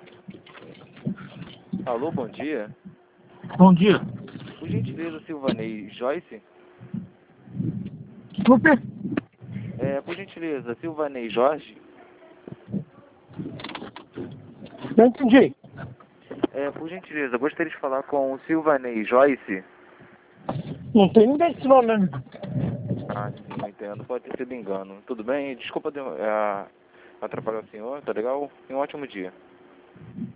Alô, bom dia. Bom dia. Por gentileza, Silvanei Joyce? Desculpe? Por gentileza, Silvanei Jorge? Não entendi. Por gentileza, gostaria de falar com o Silvanei Joyce? Não tem ninguém esse nome, né? Ah, sim, eu entendo. Pode ter sido engano. Tudo bem? Desculpa atrapalhar o senhor, tá legal? E um ótimo dia.